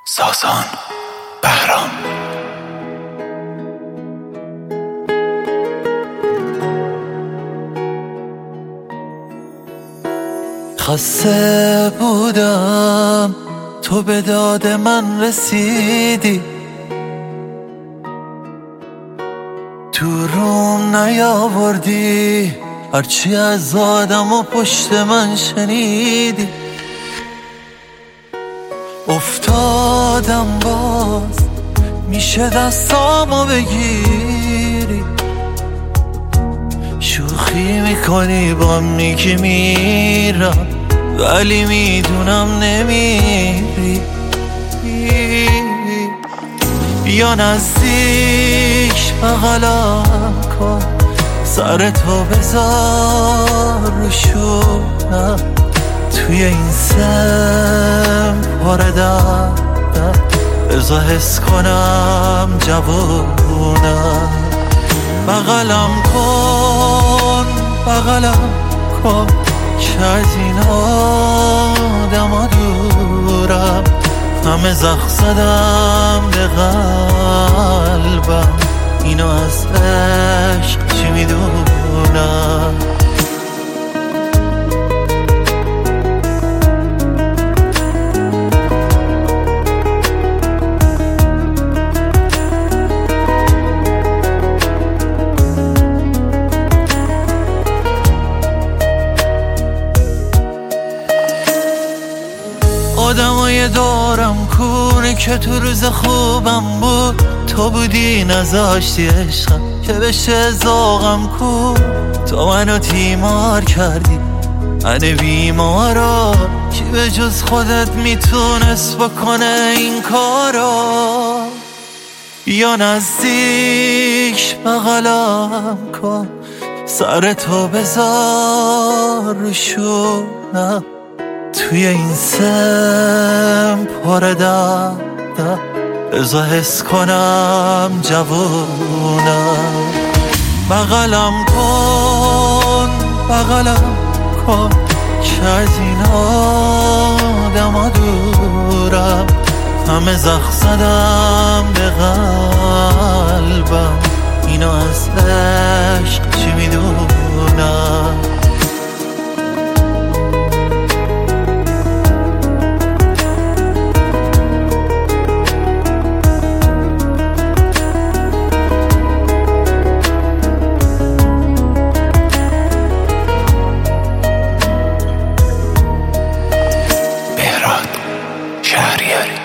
ساسان بهرام. خسته بودم تو به داد من رسیدی، تو روم نیاوردی هرچی از آدم و پشت من شنیدی. افتادم باز میشه دستامو بگیری، شوخی میکنی با میگی میرم ولی میدونم نمیری. بیا نزدیک بغلم کن، سر تو بذار رو شونم، توی این سم پر دردم بذار حس کنم جوونم. بغلم کن که از این آدم ها دورم، همه زخم زدم به قلبم، اینو از عشق چی میدونم. آدمای دورم کونه که تو روز خوبم بود، تو بودی نذاشتی عشقم که بشه ذوقم کو. تو منو تیمار کردی من بیمارا، کی به جز خودت میتونست بکنه این کارو. بیا نزدیک بغلم کن، سر تو بذار رو شونم، توی این سم پر دردم بذار حس کنم جوونم. بغلم کن که از این آدم ها دورم، همه زخم زدم به قلبم، اینو از عشق چی میدونم. شهریاری.